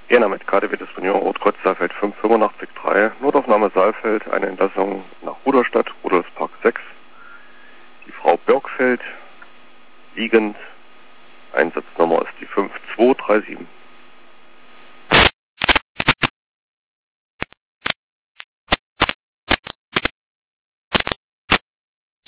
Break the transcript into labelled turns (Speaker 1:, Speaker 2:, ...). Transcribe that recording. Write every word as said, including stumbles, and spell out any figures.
Speaker 1: Jena mit K D W des Union Rotkreuz Saalfeld fünf fünfundachtzig drei, Notaufnahme Saalfeld, eine Entlassung nach Ruderstadt, Rudolfspark sechs. Die Frau Birkfeld, liegend, Einsatznummer ist die fünf zwei drei sieben.